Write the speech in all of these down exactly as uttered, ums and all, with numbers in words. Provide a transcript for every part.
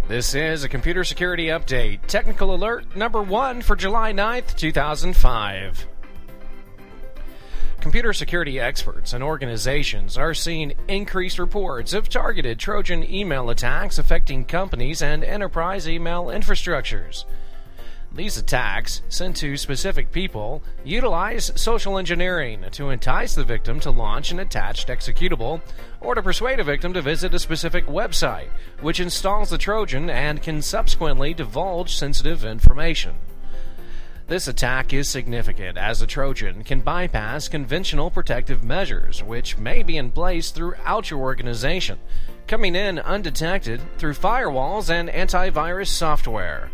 This is a computer security update, technical alert number one for July ninth, two thousand five. Computer security experts and organizations are seeing increased reports of targeted Trojan email attacks affecting companies and enterprise email infrastructures. These attacks, sent to specific people, utilize social engineering to entice the victim to launch an attached executable or to persuade a victim to visit a specific website, which installs the Trojan and can subsequently divulge sensitive information. This attack is significant as the Trojan can bypass conventional protective measures, which may be in place throughout your organization, coming in undetected through firewalls and antivirus software.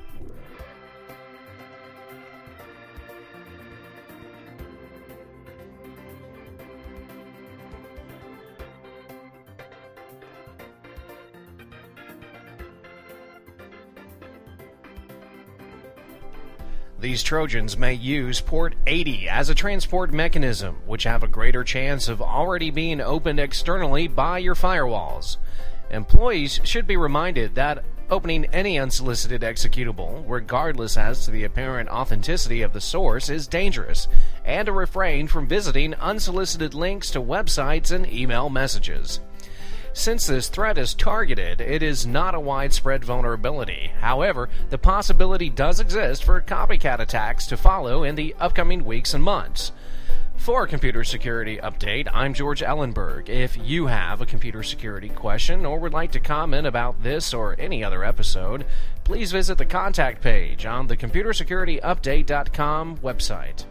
These Trojans may use port eighty as a transport mechanism, which have a greater chance of already being opened externally by your firewalls. Employees should be reminded that opening any unsolicited executable, regardless as to the apparent authenticity of the source, is dangerous, and to refrain from visiting unsolicited links to websites and email messages. Since this threat is targeted, it is not a widespread vulnerability. However, the possibility does exist for copycat attacks to follow in the upcoming weeks and months. For a Computer Security Update, I'm George Ellenberg. If you have a computer security question or would like to comment about this or any other episode, please visit the contact page on the computer security update dot com website.